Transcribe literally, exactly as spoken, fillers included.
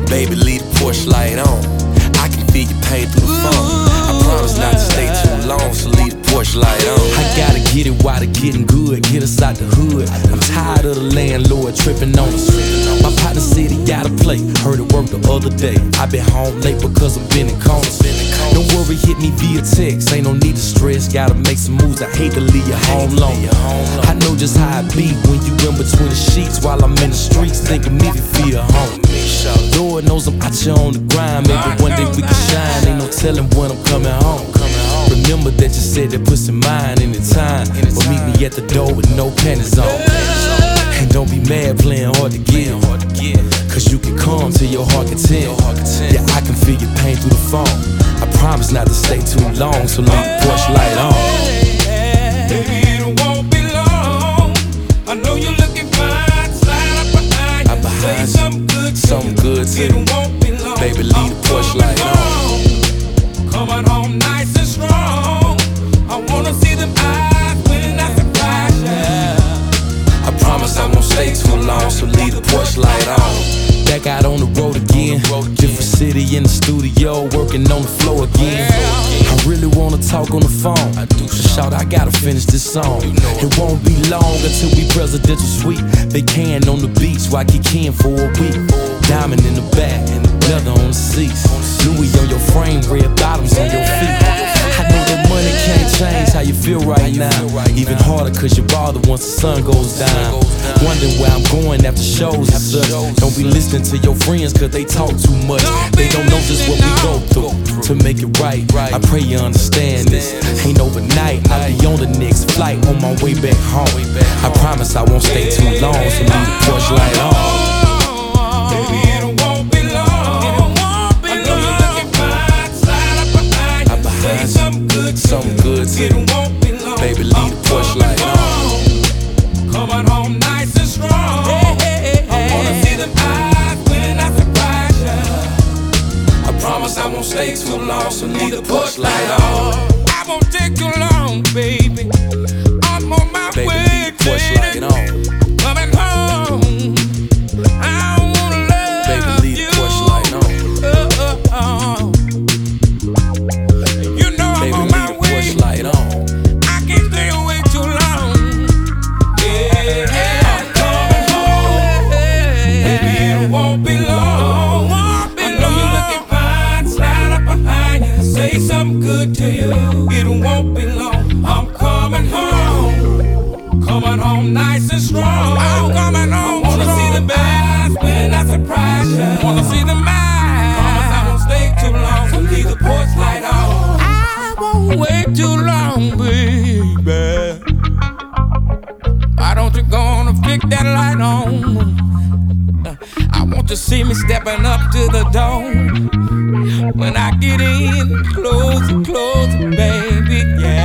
Baby, leave the porch light on. I can feel your pain through the phone. I promise not to stay too long, so leave the porch light on. I gotta get it while it's getting good, get us out the hood. I'm tired of the landlord tripping on us. My partner said he got a play, heard it work the other day. I been home late because I've been in corners. Don't worry, hit me via text, ain't no need to stress. Gotta make some moves, I hate to leave you home alone. I know just how it be when you in between the sheets while I'm in the streets, thinking me if you feel home. Lord knows I'm out here on the grind, maybe one day we can shine. Ain't no telling when I'm coming home. Remember that you said that pussy mine anytime, but meet me at the door with no panties on. And don't be mad playing hard to get, cause you can come till your heart content. Yeah, I can feel your pain through the phone. I promise not to stay too long, so leave the porch light on. Baby, it won't be long. I know you're looking fine. Slide up behind you, say something good to something good to it won't be long. Baby, leave the porch light on. Coming home nice and strong. I wanna see them eyes when I surprise you. I promise I won't stay too long, so leave the porch light on. Back out on the road again, different city in the studio, working on the floor again. I really wanna talk on the phone, so shout, I gotta finish this song. It won't be long until we presidential suite. They can on the beach while kicking for a week. Diamond in the back, leather on the seats, Louis on your frame, red bottoms on your feet. I know that money can't change how you feel right now. Even harder cause you bother once the sun goes down. Wondering where I'm going after shows and such. Don't be listening to your friends cause they talk too much. They don't know just what we go through to make it right. I pray you understand this. Ain't overnight, I'll be on the next flight on my way back home. I promise I won't stay too long, so leave the porch light on. Baby, it won't be long. I know you're looking fine. Slide up behind you, say something good to something good to it won't be long. Baby, leave the porch light on. Coming home nice and strong. I wanna see them eyes when I surprise you. I promise I won't stay too long, so leave the porch light on. I won't take too long, baby. I'm on my Baby, way. leave the porch light on. Coming home. I wanna love Baby, leave the porch light on. Oh, oh, oh. You know I'm Baby, on leave my the way. porch light on. I can't stay away too long. Yeah, I'm coming home. Baby, it won't be long. I know you're looking fine. Slide up behind you, say something good to you. It won't be long. I'm coming home. Coming home nice and strong. I'm coming home. Wanna see the eyes when I surprise you. Wanna see the eyes. Promise I won't stay too long, so leave the porch light on. I won't wait too long, baby. Why don't you gonna fix that light on? I want to see me stepping up to the door. When I get in, close it, close it, baby, yeah.